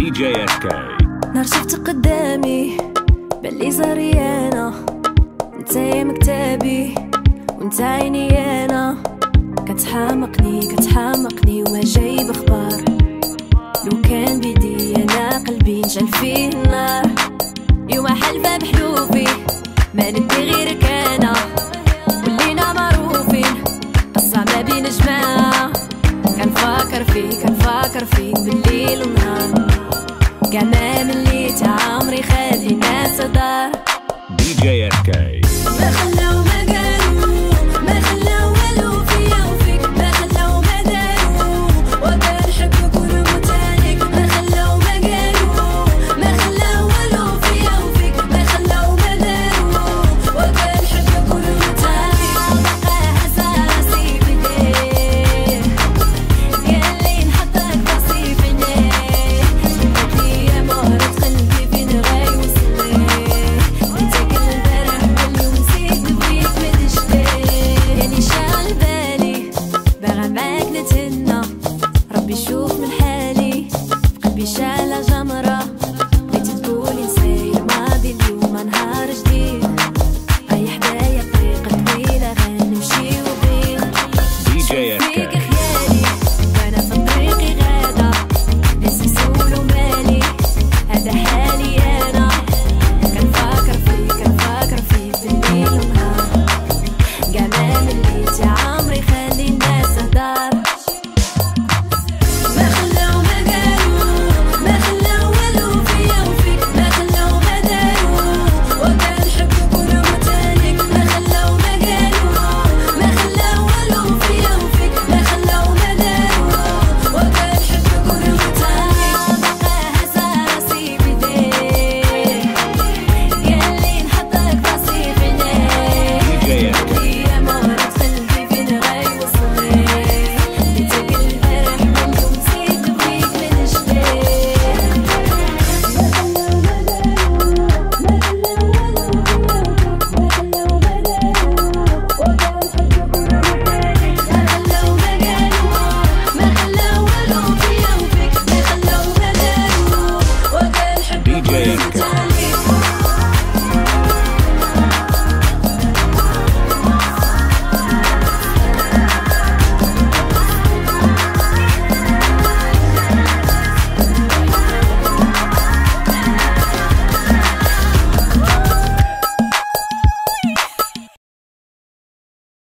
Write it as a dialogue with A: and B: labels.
A: دي جي اس كي.
B: نهار شفت قدامي بلي زريانة، نتايا مكتابي وانت عيني انا، كتحامقني وما جايب اخبار. لو كان بيدي انا قلبي نجعل فيه النار، يوم حلفة بحلوفي ما ندي غيرك انا، ولينا معروفين قصة ما بين جماعة. كنفكر فيك بالليل والنهار، كاع ما مليت عمري خلي الناس دار.
A: دي جي اس كي.
B: ما خلاو ما قالوا، ما خلاو والو فيا وفيك، ما خلاو ما داروا وكان حبك ونموت عليك. ما خلاو ما قالوا، ما خلاو والو فيا وفيك، ما خلاو ما داروا وكان حبك ونموت عليك. بقى هزا راسي بيديه، قال لي نحطك راسي في عينيه، بدي يا مهرة قلبي فين غيوصل ليه. انت كل البارح واليوم نسيت بيك ما تشتيه، يعني شاغل بالي باغا معاك نتهنى. ربي يشوف من حالي في قلبي شالة جمرة، بغيتي تقولي نسير الماضي اليوم نهار جديد. راهي حدايا طريقة طويلة غنمشيو بيه،
A: دي جي اس
B: فيك
A: كي.
B: خيالي وانا في طريقي غادة، ناس يسولو مالي هذا حالي انا. كنفكر فيك بالليل ونهار، كاع ما مليت يا عمري خلي الناس هدار.